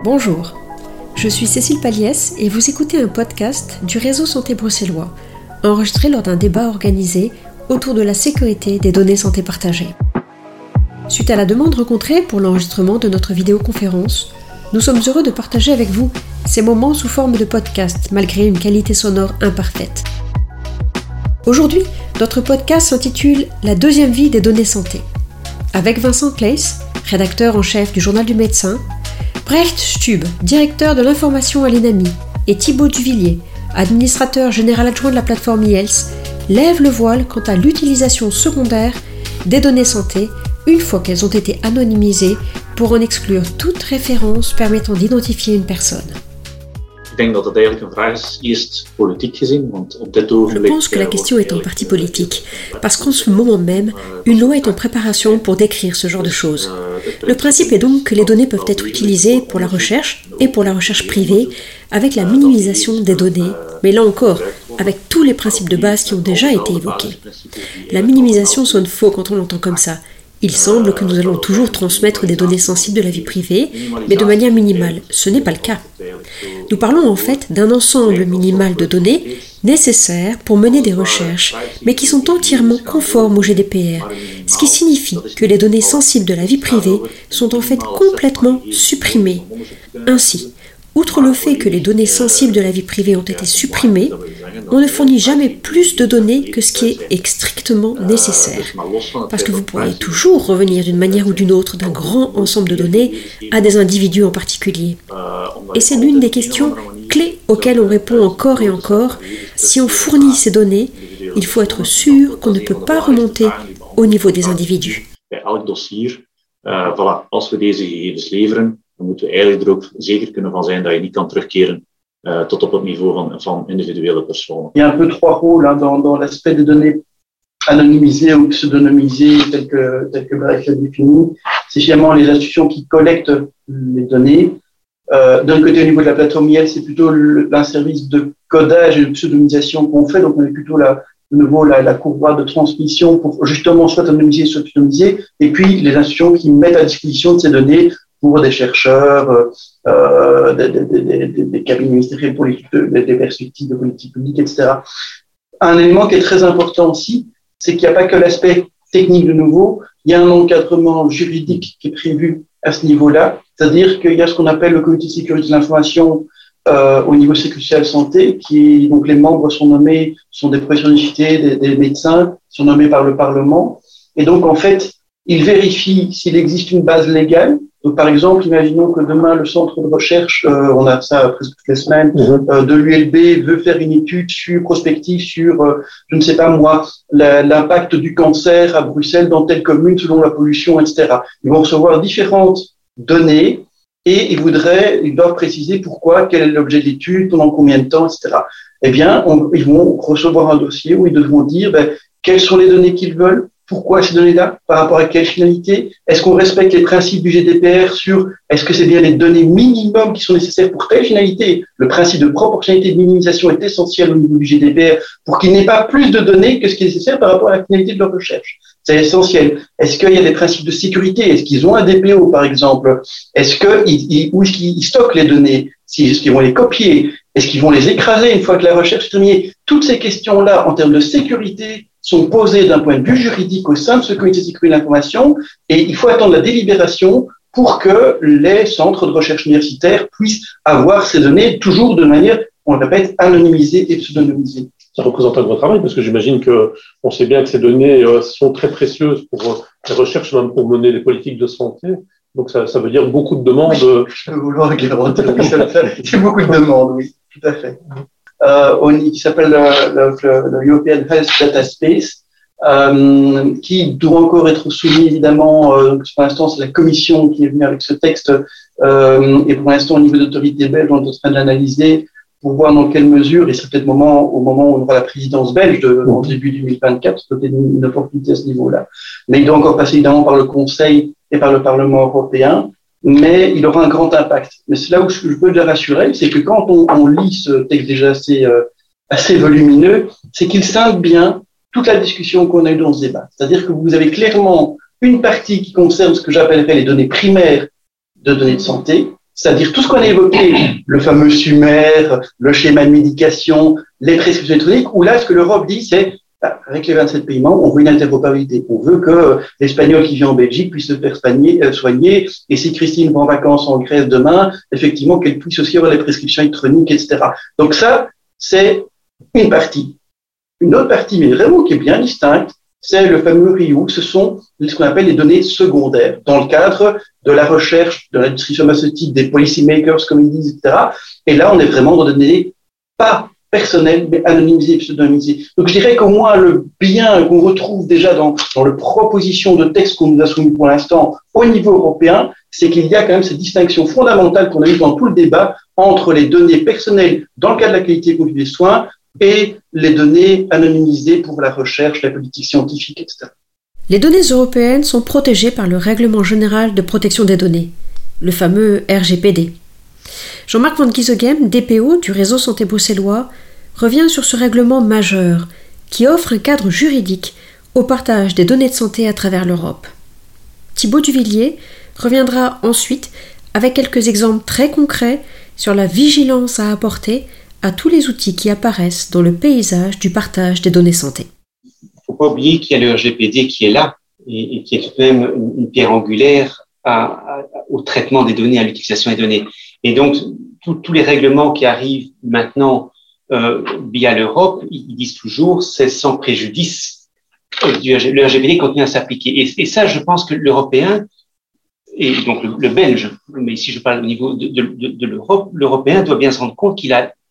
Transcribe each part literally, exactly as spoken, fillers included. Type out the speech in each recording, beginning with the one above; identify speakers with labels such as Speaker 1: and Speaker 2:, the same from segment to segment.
Speaker 1: Bonjour, je suis Cécile Paliès et vous écoutez un podcast du réseau Santé bruxellois, enregistré lors d'un débat organisé autour de la sécurité des données santé partagées. Suite à la demande rencontrée pour l'enregistrement de notre vidéoconférence, nous sommes heureux de partager avec vous ces moments sous forme de podcast malgré une qualité sonore imparfaite. Aujourd'hui, notre podcast s'intitule « La deuxième vie des données santé ». Avec Vincent Claes, rédacteur en chef du Journal du médecin, Brecht Stube, directeur de l'information à l'ENAMI, et Thibaut Duvillier, administrateur général adjoint de la plateforme e-health, lèvent le voile quant à l'utilisation secondaire des données santé une fois qu'elles ont été anonymisées pour en exclure toute référence permettant d'identifier une personne.
Speaker 2: Je
Speaker 1: pense que la question est en partie politique, parce qu'en ce moment même, une loi est en préparation pour décrire ce genre de choses. Le principe est donc que les données peuvent être utilisées pour la recherche et pour la recherche privée, avec la minimisation des données, mais là encore, avec tous les principes de base qui ont déjà été évoqués. La minimisation sonne faux quand on l'entend comme ça. Il semble que nous allons toujours transmettre des données sensibles de la vie privée, mais de manière minimale. Ce n'est pas le cas. Nous parlons en fait d'un ensemble minimal de données nécessaires pour mener des recherches, mais qui sont entièrement conformes au G D P R, ce qui signifie que les données sensibles de la vie privée sont en fait complètement supprimées. Ainsi, outre le fait que les données sensibles de la vie privée ont été supprimées, on ne fournit jamais plus de données que ce qui est strictement nécessaire. Parce que vous pourriez toujours revenir d'une manière ou d'une autre d'un grand ensemble de données à des individus en particulier. Et c'est l'une des questions clés auxquelles on répond encore et encore. Si on fournit ces données, il faut être sûr qu'on ne peut pas remonter au niveau des individus.
Speaker 2: Dan moeten we eigenlijk er ook zeker kunnen van zijn dat je niet kan terugkeren uh, tot op het niveau van, van individuele personen.
Speaker 3: Il y a un peu trois rôles hein, dans, dans l'aspect des données anonymisées ou pseudonymisées tel que, tel que Brecht l'a défini. C'est finalement les institutions qui collectent les données. Euh, d'un côté, au niveau de la plateforme e-health, c'est plutôt le, un service de codage et de pseudonymisation qu'on fait. Donc, on est plutôt là, de nouveau la, la courroie de transmission pour justement soit anonymiser, soit pseudonymiser. Et puis, les institutions qui mettent à disposition de ces données pour des chercheurs, euh, des, des, des, des, des cabinets ministériels pour l'étude des, des perspectives de politique publique, et cetera. Un élément qui est très important aussi, c'est qu'il n'y a pas que l'aspect technique de nouveau, il y a un encadrement juridique qui est prévu à ce niveau-là, c'est-à-dire qu'il y a ce qu'on appelle le comité de sécurité de l'information euh, au niveau sécurité sociale santé, qui donc les membres sont nommés, sont des professionnels de santé, des, des médecins, sont nommés par le Parlement, et donc en fait, ils vérifient s'il existe une base légale. Donc, par exemple, imaginons que demain, le centre de recherche, euh, on a ça presque toutes les semaines, mmh. euh, de l'U L B veut faire une étude sur, prospective sur, euh, je ne sais pas moi, la, l'impact du cancer à Bruxelles dans telle commune selon la pollution, et cetera. Ils vont recevoir différentes données et ils voudraient, ils doivent préciser pourquoi, quel est l'objet de l'étude, pendant combien de temps, et cetera. Eh bien, on, ils vont recevoir un dossier où ils devront dire, ben, quelles sont les données qu'ils veulent. Pourquoi ces données-là? Par rapport à quelle finalité? Est-ce qu'on respecte les principes du G D P R sur est-ce que c'est bien les données minimum qui sont nécessaires pour telle finalité? Le principe de proportionnalité et de minimisation est essentiel au niveau du G D P R pour qu'il n'ait pas plus de données que ce qui est nécessaire par rapport à la finalité de leur recherche. C'est essentiel. Est-ce qu'il y a des principes de sécurité? Est-ce qu'ils ont un D P O, par exemple? Est-ce qu'ils, où est-ce qu'ils stockent les données? Est-ce qu'ils vont les copier? Est-ce qu'ils vont les écraser une fois que la recherche est terminée? Toutes ces questions-là, en termes de sécurité, sont posées d'un point de vue juridique au sein de ce comité de sécurité de l'information et il faut attendre la délibération pour que les centres de recherche universitaires puissent avoir ces données toujours de manière, on le répète, anonymisée et pseudonymisée.
Speaker 4: Ça représente un gros travail parce que j'imagine que on sait bien que ces données euh, sont très précieuses pour euh, les recherches, même pour mener les politiques de santé. Donc ça, ça veut dire beaucoup de demandes.
Speaker 3: Oui, je peux vouloir avec les droits de c'est beaucoup de demandes, oui, tout à fait. Euh, on, qui s'appelle le, le, le European Health Data Space, euh, qui doit encore être soumis évidemment. Euh, pour l'instant, c'est la Commission qui est venue avec ce texte, euh, et pour l'instant, au niveau de l'autorité belge, on est en train de l'analyser pour voir dans quelle mesure, et c'est peut-être le moment, au moment où on aura la présidence belge de, en début deux mille vingt-quatre, peut-être une, une opportunité à ce niveau-là. Mais il doit encore passer évidemment par le Conseil et par le Parlement européen. Mais il aura un grand impact. Mais c'est là où je peux déjà rassurer, c'est que quand on, on lit ce texte déjà assez, euh, assez volumineux, c'est qu'il scinde bien toute la discussion qu'on a eue dans ce débat. C'est-à-dire que vous avez clairement une partie qui concerne ce que j'appellerais les données primaires de données de santé, C'est-à-dire tout ce qu'on a évoqué, le fameux summaire, le schéma de médication, les prescriptions électroniques, où là, ce que l'Europe dit, c'est, bah, avec les vingt-sept pays membres, on veut une interopérabilité. On veut que l'Espagnol qui vient en Belgique puisse se faire soigner, et si Christine va en vacances en Grèce demain, effectivement, qu'elle puisse aussi avoir les prescriptions électroniques, et cetera. Donc ça, c'est une partie. Une autre partie, mais vraiment qui est bien distincte, c'est le fameux R I U, ce sont ce qu'on appelle les données secondaires, dans le cadre de la recherche de l'industrie pharmaceutique, des policy makers, comme ils disent, et cetera. Et là, on est vraiment dans des données pas personnelles, mais anonymisées, pseudonymisées. Donc, je dirais qu'au moins, le bien qu'on retrouve déjà dans, dans la proposition de texte qu'on nous a soumis pour l'instant au niveau européen, c'est qu'il y a quand même cette distinction fondamentale qu'on a eue dans tout le débat entre les données personnelles dans le cadre de la qualité continue des soins et les données anonymisées pour la recherche, la politique scientifique, et cetera.
Speaker 1: Les données européennes sont protégées par le Règlement général de protection des données, le fameux R G P D. Jean-Marc van Giesegem, D P O du réseau santé bruxellois, revient sur ce règlement majeur qui offre un cadre juridique au partage des données de santé à travers l'Europe. Thibaut Duvillier reviendra ensuite avec quelques exemples très concrets sur la vigilance à apporter à tous les outils qui apparaissent dans le paysage du partage des données santé.
Speaker 5: Il ne faut pas oublier qu'il y a le R G P D qui est là et, et qui est tout de même une, une pierre angulaire à, à, au traitement des données, à l'utilisation des données. Et donc, tous les règlements qui arrivent maintenant euh, via l'Europe, ils disent toujours c'est sans préjudice. Du R G, le R G P D continue à s'appliquer. Et, et ça, je pense que l'Européen, et donc le, le Belge, mais ici je parle au niveau de, de, de, de l'Europe, l'Européen doit bien se rendre compte qu'il a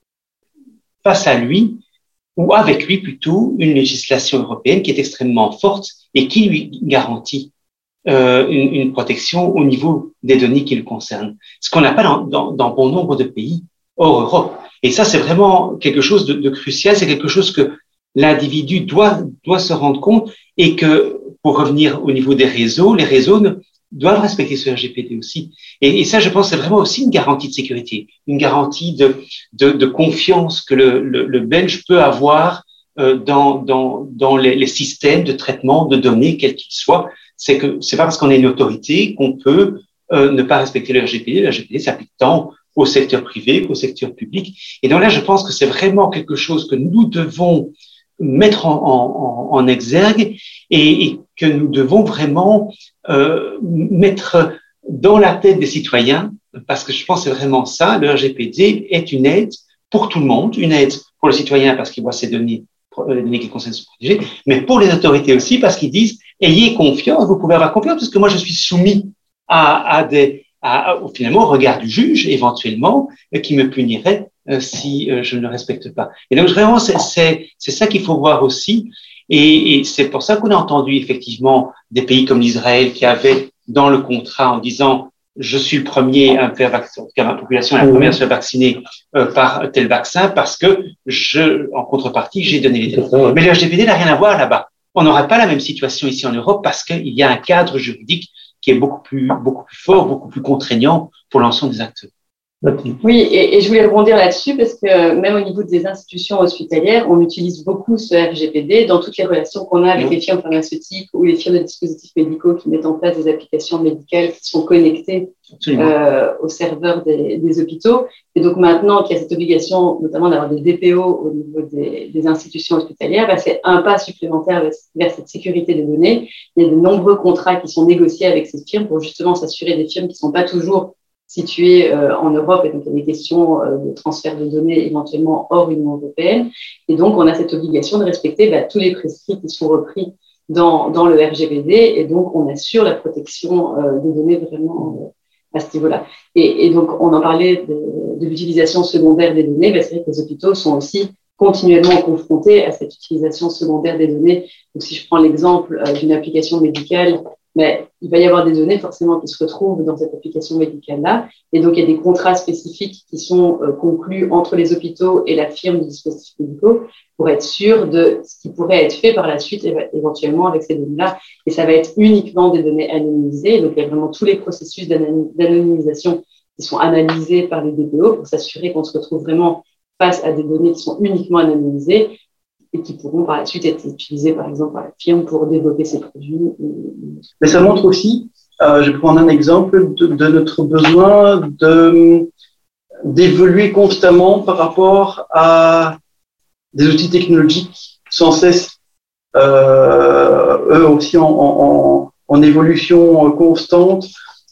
Speaker 5: face à lui, ou avec lui plutôt, une législation européenne qui est extrêmement forte et qui lui garantit euh, une, une protection au niveau des données qui le concernent. Ce qu'on n'a pas dans, dans, dans bon nombre de pays hors Europe. Et ça, c'est vraiment quelque chose de, de crucial, c'est quelque chose que l'individu doit, doit se rendre compte et que, pour revenir au niveau des réseaux, les réseaux ne, doivent respecter ce R G P D aussi. Et, et ça, je pense, c'est vraiment aussi une garantie de sécurité, une garantie de, de, de confiance que le, le, le Belge peut avoir euh, dans, dans, dans les, les systèmes de traitement de données, quels qu'ils soient. C'est que c'est pas parce qu'on est une autorité qu'on peut euh, ne pas respecter le R G P D. Le R G P D s'applique tant au secteur privé qu'au secteur public. Et donc là, je pense que c'est vraiment quelque chose que nous devons mettre en, en, en exergue et, et que nous devons vraiment euh, mettre dans la tête des citoyens, parce que je pense que c'est vraiment ça, le R G P D est une aide pour tout le monde, une aide pour le citoyen parce qu'il voit ses données, les données qui concernent se protéger, mais pour les autorités aussi parce qu'ils disent ayez confiance, vous pouvez avoir confiance parce que moi je suis soumis à, à des, à, à, finalement au regard du juge éventuellement qui me punirait Euh, si euh, je ne le respecte pas. Et donc vraiment, c'est, c'est, c'est ça qu'il faut voir aussi. Et, et c'est pour ça qu'on a entendu effectivement des pays comme l'Israël qui avaient dans le contrat en disant je suis le premier à me faire vacciner, en tout cas ma population est la première à se faire vacciner euh, par tel vaccin parce que je, en contrepartie, j'ai donné les données. Mais le R G P D n'a rien à voir là-bas. On n'aurait pas la même situation ici en Europe parce qu'il y a un cadre juridique qui est beaucoup plus, beaucoup plus fort, beaucoup plus contraignant pour l'ensemble des acteurs.
Speaker 6: Oui, et, et je voulais rebondir là-dessus parce que même au niveau des institutions hospitalières, on utilise beaucoup ce R G P D dans toutes les relations qu'on a avec mmh. les firmes pharmaceutiques ou les firmes de dispositifs médicaux qui mettent en place des applications médicales qui sont connectées euh, aux serveurs des, des hôpitaux. Et donc maintenant qu'il y a cette obligation, notamment d'avoir des D P O au niveau des, des institutions hospitalières, bah, c'est un pas supplémentaire vers, vers cette sécurité des données. Il y a de nombreux contrats qui sont négociés avec ces firmes pour justement s'assurer des firmes qui ne sont pas toujours situées euh, en Europe, et donc il y a des questions euh, de transfert de données éventuellement hors Union européenne. Et donc, on a cette obligation de respecter bah, tous les prescrits qui sont repris dans, dans le R G P D, et donc on assure la protection euh, des données vraiment euh, à ce niveau-là. Et, et donc, on en parlait de, de l'utilisation secondaire des données. Bah, c'est vrai que les hôpitaux sont aussi continuellement confrontés à cette utilisation secondaire des données. Donc, si je prends l'exemple euh, d'une application médicale, mais il va y avoir des données forcément qui se retrouvent dans cette application médicale-là. Et donc, il y a des contrats spécifiques qui sont euh, conclus entre les hôpitaux et la firme de dispositifs médicaux pour être sûr de ce qui pourrait être fait par la suite éventuellement avec ces données-là. Et ça va être uniquement des données anonymisées. Donc, il y a vraiment tous les processus d'anonymisation qui sont analysés par les D P O pour s'assurer qu'on se retrouve vraiment face à des données qui sont uniquement anonymisées et qui pourront par la suite être utilisés, par exemple, par la firme pour développer ses produits.
Speaker 3: Mais ça montre aussi Euh, je vais prendre un exemple de, de notre besoin de, d'évoluer constamment par rapport à des outils technologiques sans cesse, euh, eux aussi en, en, en évolution constante,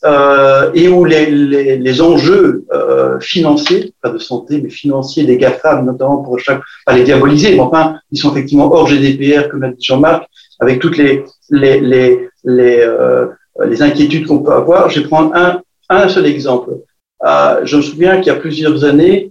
Speaker 3: euh, et où les, les, les enjeux euh, financiers, pas de santé, mais financiers des GAFAM, notamment pour chaque, pas les diaboliser, mais enfin, ils sont effectivement hors G D P R, comme l'a dit Jean-Marc, avec toutes les, les, les, les, euh, les inquiétudes qu'on peut avoir. Je vais prendre un, un seul exemple. Euh, je me souviens qu'il y a plusieurs années,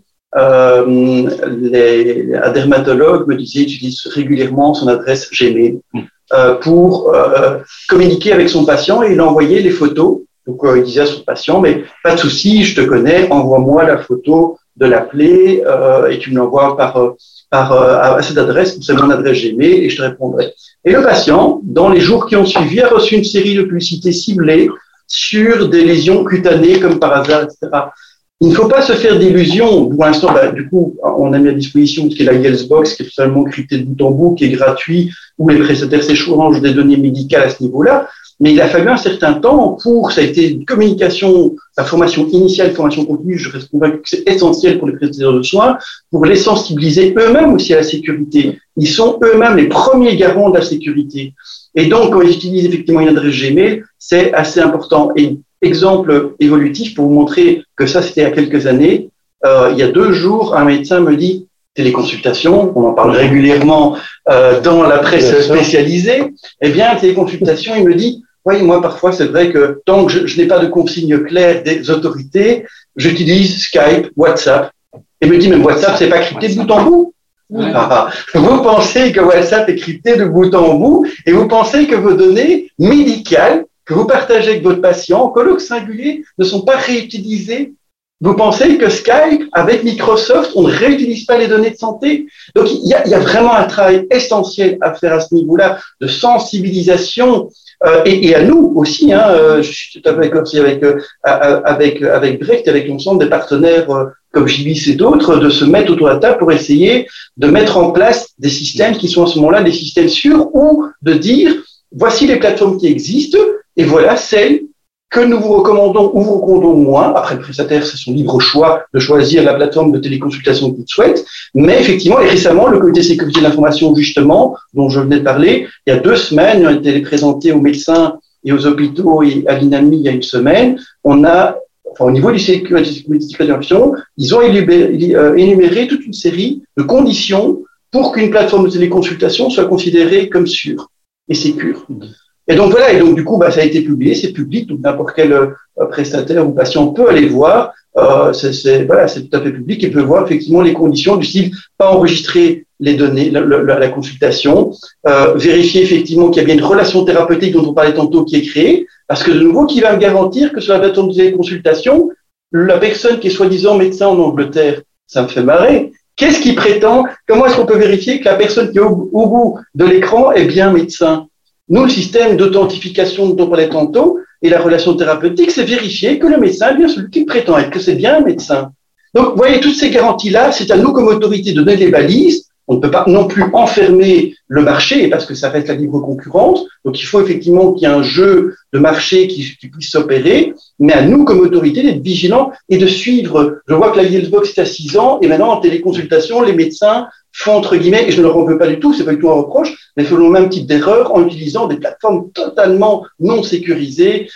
Speaker 3: euh, les, un dermatologue me disait qu'il utilise régulièrement son adresse Gmail euh, pour euh, communiquer avec son patient, et il envoyait les photos. Donc, euh, il disait à son patient, mais pas de souci, je te connais, envoie-moi la photo de la plaie euh, et tu me l'envoies par, par, euh, à cette adresse, c'est mon adresse Gmail, et je te répondrai. Et le patient, dans les jours qui ont suivi, a reçu une série de publicités ciblées sur des lésions cutanées, comme par hasard, et cetera. Il ne faut pas se faire d'illusions. Pour l'instant, bah, du coup, on a mis à disposition ce qui est la Yellsbox, qui est totalement crypté de bout en bout, qui est gratuit, où les prestataires s'échangent des données médicales à ce niveau-là. Mais il a fallu un certain temps pour, ça a été une communication, la formation initiale, formation continue, je reste convaincu que c'est essentiel pour les prestataires de soins, pour les sensibiliser eux-mêmes aussi à la sécurité. Ils sont eux-mêmes les premiers garants de la sécurité. Et donc, quand ils utilisent effectivement une adresse Gmail, c'est assez important. Et exemple évolutif pour vous montrer que ça, c'était il y a quelques années. Euh, il y a deux jours, un médecin me dit, téléconsultation, on en parle régulièrement euh, dans la presse spécialisée. Eh bien, téléconsultation, il me dit, oui, moi, parfois, c'est vrai que tant que je, je n'ai pas de consigne claire des autorités, j'utilise Skype, WhatsApp. Et me dit, mais WhatsApp, c'est pas crypté de bout en bout. Ouais. Ah, vous pensez que WhatsApp est crypté de bout en bout, et vous pensez que vos données médicales que vous partagez avec votre patient en colloque singulier ne sont pas réutilisées. Vous pensez que Skype, avec Microsoft, on ne réutilise pas les données de santé? Donc, il y a, il y a vraiment un travail essentiel à faire à ce niveau-là de sensibilisation. Euh, et, et à nous aussi, hein, euh, je suis tout à fait d'accord aussi avec, euh, avec, avec Brecht, avec l'ensemble des partenaires euh, comme J B I C et d'autres, de se mettre autour de la table pour essayer de mettre en place des systèmes qui sont à ce moment-là des systèmes sûrs, ou de dire, voici les plateformes qui existent, et voilà celles que nous vous recommandons ou vous recommandons moins. Après, le prestataire, c'est son libre choix de choisir la plateforme de téléconsultation qu'il souhaite. Mais effectivement, et récemment, le comité de sécurité de l'information, justement, dont je venais de parler, il y a deux semaines, on a été présenté aux médecins et aux hôpitaux et à l'INAMI il y a une semaine. On a, enfin, au niveau du comité de sécurité de l'information, ils ont énuméré toute une série de conditions pour qu'une plateforme de téléconsultation soit considérée comme sûre et sécure. Et donc voilà, et donc du coup, bah, ça a été publié, c'est public, donc n'importe quel euh, prestataire ou patient peut aller voir. Euh, c'est, c'est, voilà, c'est tout à fait public et peut voir effectivement les conditions du style pas enregistrer les données, la, la, la consultation, euh, vérifier effectivement qu'il y a bien une relation thérapeutique dont on parlait tantôt qui est créée, parce que de nouveau, qui va me garantir que sur la plateforme de téléconsultation, la personne qui est soi-disant médecin en Angleterre, ça me fait marrer. Qu'est-ce qui prétend? Comment est-ce qu'on peut vérifier que la personne qui est au, au bout de l'écran est bien médecin? Nous, le système d'authentification dont on parlait tantôt et la relation thérapeutique, c'est vérifier que le médecin est bien celui qui prétend être, que c'est bien un médecin. Donc, vous voyez, toutes ces garanties-là, c'est à nous comme autorité de donner les balises. On ne peut pas non plus enfermer le marché parce que ça reste la libre concurrence. Donc, il faut effectivement qu'il y ait un jeu de marché qui, qui puisse s'opérer, mais à nous comme autorité d'être vigilants et de suivre. Je vois que la Yellsbox est à six ans et maintenant en téléconsultation, les médecins font entre guillemets, et je ne leur en veux pas du tout, c'est pas du tout un reproche, mais font le même type d'erreur en utilisant des plateformes totalement non sécurisées.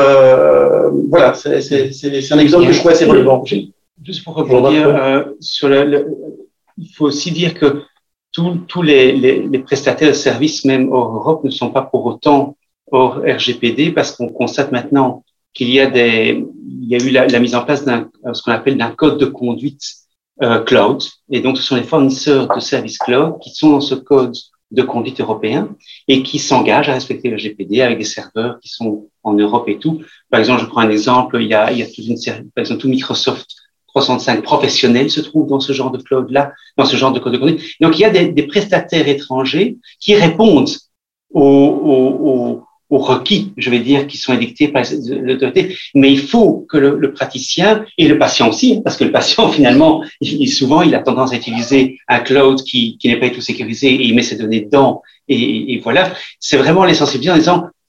Speaker 3: Euh, voilà, c'est, c'est, c'est, c'est un exemple que je trouve assez relevant.
Speaker 5: Juste pour rebondir euh, sur le, le, il faut aussi dire que tous les, les, les prestataires de services, même hors Europe, ne sont pas pour autant hors R G P D, parce qu'on constate maintenant qu'il y a des, il y a eu la, la mise en place d'un, ce qu'on appelle d'un code de conduite euh, cloud, et donc ce sont les fournisseurs de services cloud qui sont dans ce code de conduite européen et qui s'engagent à respecter le R G P D avec des serveurs qui sont en Europe et tout. Par exemple, je prends un exemple, il y a, il y a toute une série, par exemple, tout Microsoft trois cent soixante-cinq professionnels se trouvent dans ce genre de cloud-là, dans ce genre de code de conduite. Donc, il y a des, des prestataires étrangers qui répondent aux, aux, aux, aux requis, je vais dire, qui sont édictés par l'autorité. Mais il faut que le, le praticien et le patient aussi, parce que le patient, finalement, il, souvent, il a tendance à utiliser un cloud qui, qui n'est pas du tout sécurisé et il met ses données dedans. Et, et voilà, c'est vraiment les sensibiliser en disant,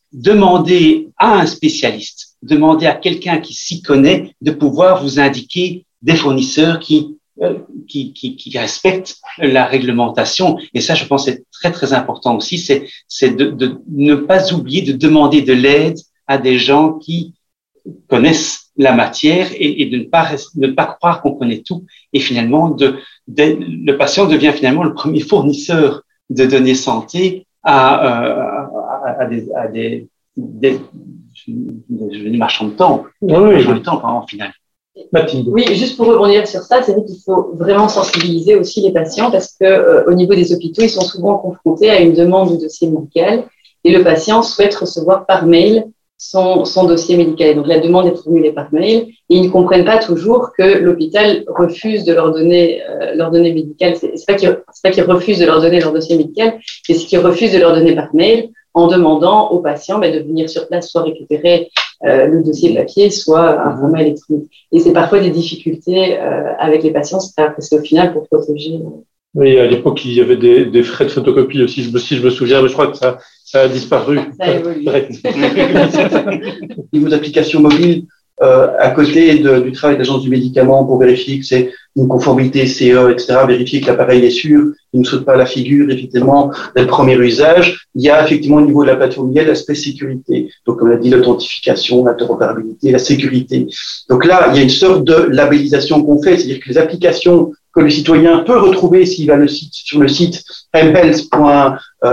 Speaker 5: demandez à un spécialiste, demandez à quelqu'un qui s'y connaît de pouvoir vous indiquer des fournisseurs qui, euh, qui, qui, qui respectent la réglementation. Et ça, je pense, c'est très, très important aussi, c'est, c'est de, de ne pas oublier de demander de l'aide à des gens qui connaissent la matière et, et de ne pas, de ne pas croire qu'on connaît tout. Et finalement, de, de, le patient devient finalement le premier fournisseur de données santé à, à, à des, à des, des, des, des marchands de temps.
Speaker 4: Oui, oui.
Speaker 5: Marchands de temps, en final.
Speaker 4: Mathilde.
Speaker 6: Oui, juste pour rebondir sur ça, c'est vrai qu'il faut vraiment sensibiliser aussi les patients parce que euh, au niveau des hôpitaux, ils sont souvent confrontés à une demande de dossier médical et le patient souhaite recevoir par mail son, son dossier médical. Donc la demande est formulée par mail et ils ne comprennent pas toujours que l'hôpital refuse de leur donner euh, leur données médicales. C'est, c'est pas qu'ils c'est pas qu'ils refusent de leur donner leur dossier médical, c'est ce qu'ils refusent de leur donner par mail en demandant aux patients ben, de venir sur place soit récupérer euh, le dossier papier, soit un format électronique. Et c'est parfois des difficultés euh, avec les patients, c'est parce qu'au final, pour protéger. Euh...
Speaker 4: Oui, à l'époque, il y avait des, des frais de photocopie aussi, je me, si je me souviens, mais je crois que ça, ça a disparu.
Speaker 6: Ça a évolué.
Speaker 3: Au niveau d'application mobile, euh, à côté de, du travail d'agence du médicament pour vérifier que c'est une conformité C E, et cetera, vérifier que l'appareil est sûr, il ne saute pas à la figure, effectivement, dès le premier usage, il y a effectivement au niveau de la plateforme, il y a l'aspect sécurité. Donc, comme l'a dit, l'authentification, l'interopérabilité, la sécurité. Donc là, il y a une sorte de labellisation qu'on fait, c'est-à-dire que les applications que le citoyen peut retrouver s'il va le site, sur le site m health point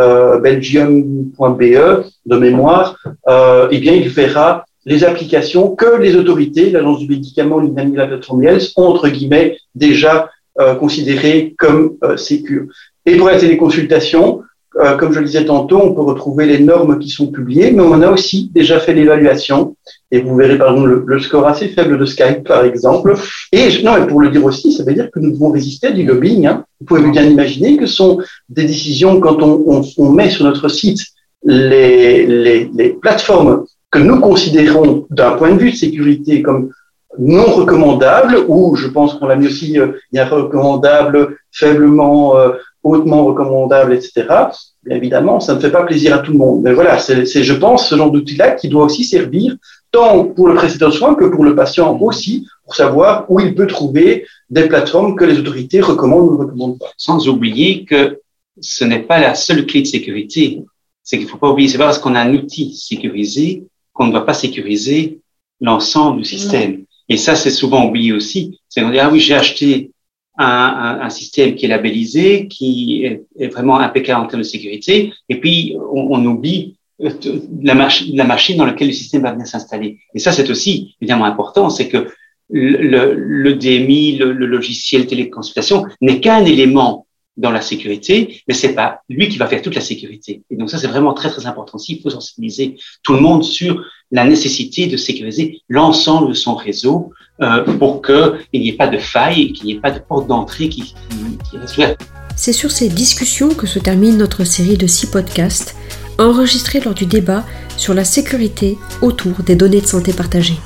Speaker 3: belgium point b e de mémoire, euh, eh bien, il verra les applications que les autorités, l'agence du médicament, l'I N A M I, la plateforme Health, ont, entre guillemets, déjà euh, considérées comme euh, sécures. Et pour la téléconsultation, euh, comme je le disais tantôt, on peut retrouver les normes qui sont publiées, mais on a aussi déjà fait l'évaluation. Et vous verrez, par exemple, le, le score assez faible de Skype, par exemple. Et non, et pour le dire aussi, ça veut dire que nous devons résister à du lobbying. Hein. Vous pouvez bien imaginer que ce sont des décisions, quand on, on, on met sur notre site les, les, les plateformes que nous considérons d'un point de vue de sécurité comme non recommandables, ou je pense qu'on l'a mis aussi, euh, il y a recommandable, faiblement, euh, hautement recommandable, et cetera. Bien évidemment, ça ne fait pas plaisir à tout le monde. Mais voilà, c'est, c'est je pense, ce genre d'outil-là qui doit aussi servir tant pour le précédent soin que pour le patient aussi, pour savoir où il peut trouver des plateformes que les autorités recommandent ou ne recommandent pas.
Speaker 5: Sans oublier que ce n'est pas la seule clé de sécurité. C'est qu'il ne faut pas oublier, c'est pas parce qu'on a un outil sécurisé qu'on ne doit pas sécuriser l'ensemble du système. Mmh. Et ça, c'est souvent oublié aussi. C'est qu'on dit, ah oui, j'ai acheté un, un, un système qui est labellisé, qui est, est vraiment impeccable en termes de sécurité, et puis on, on oublie la, mach- la machine dans laquelle le système va venir s'installer. Et ça, c'est aussi évidemment important, c'est que le, le, le D M I, le, le logiciel téléconsultation, n'est qu'un élément dans la sécurité, mais c'est pas lui qui va faire toute la sécurité. Et donc ça, c'est vraiment très, très important aussi. Il faut sensibiliser tout le monde sur la nécessité de sécuriser l'ensemble de son réseau euh, pour qu'il n'y ait pas de faille, qu'il n'y ait pas de porte d'entrée qui, qui, qui reste ouverte.
Speaker 1: C'est sur ces discussions que se termine notre série de six podcasts enregistrés lors du débat sur la sécurité autour des données de santé partagées.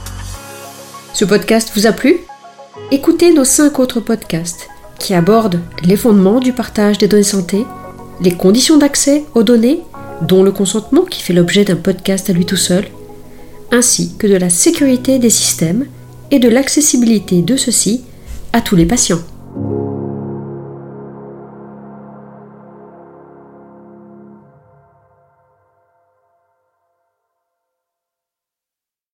Speaker 1: Ce podcast vous a plu ? Écoutez nos cinq autres podcasts qui abordent les fondements du partage des données santé, les conditions d'accès aux données, dont le consentement qui fait l'objet d'un podcast à lui tout seul, ainsi que de la sécurité des systèmes et de l'accessibilité de ceux-ci à tous les patients.